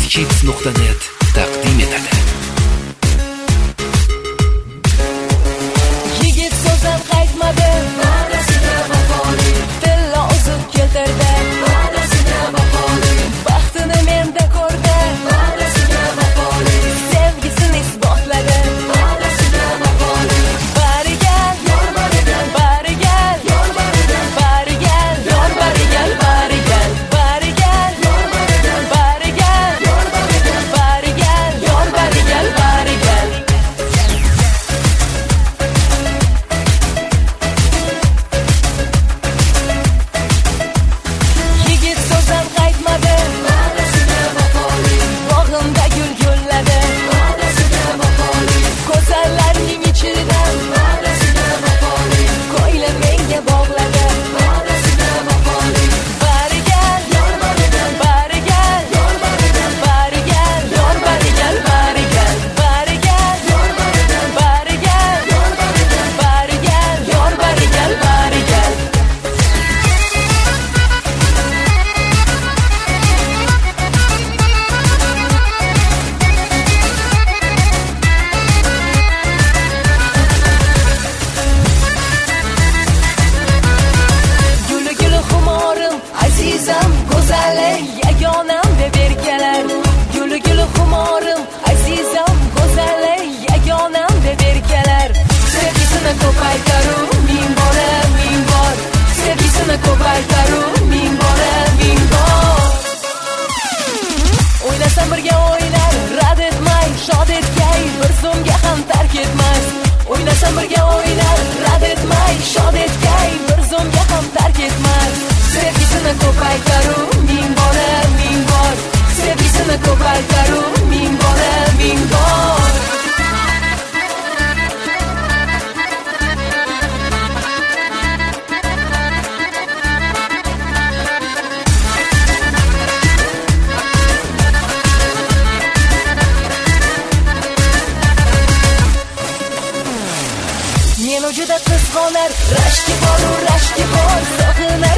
Kids.net taqdim etadi. Yigit so'zdan qaytmadi, va'dasiga vafoli, tilla uzib keltirdi, va'dasiga vafoli, baxtini menda ko'rdi, va'dasiga vafoli, sevgisini isbotladi, va'dasiga vafoli, barigal, yor barigal, barigal, yor barigal, barigal, yor barigal, barigal, barigal, yor barigal, barigal, yor barigal, barigal, yor barigal, barigal. Yigit so'zdan qaytmadi, va'dasiga vafoli, bog'imda gul gulladi, va'dasiga vafoli, ko'zallarning ichidan, va'dasiga vafoli, ko'nglim menga bog'ladi, va'dasiga vafoli, barigal, yor barigal, barigal, yor barigal, barigal, yor barigal, barigal, barigal, yor barigal, barigal, yor barigal, barigal, yor barigal, barigal. Guli guli xumorim, azizam, go'zali, yagonam deb erkalar. Guli guli xumorim, azizam, go'zali, yagonam deb erkalar. Sevgisini ko'paytaru, ming bora, ming bor. Sevgisini ko'paytaru, ming bora, ming bor. O'ynasam birga o'ynar, rad etmay, shod etgay, bir so'mga ham tark etmas. O'ynasam birga o'ynar, rad etmay, shod etgay, bir so'mga ham tark etmas. Sevgisini ko'paytaru, ming bora, ming bor. Sevgisini ko'paytaru, ming bora, ming bor. Men juda qizg'onar, rashki bor, rashki bor, sog'inar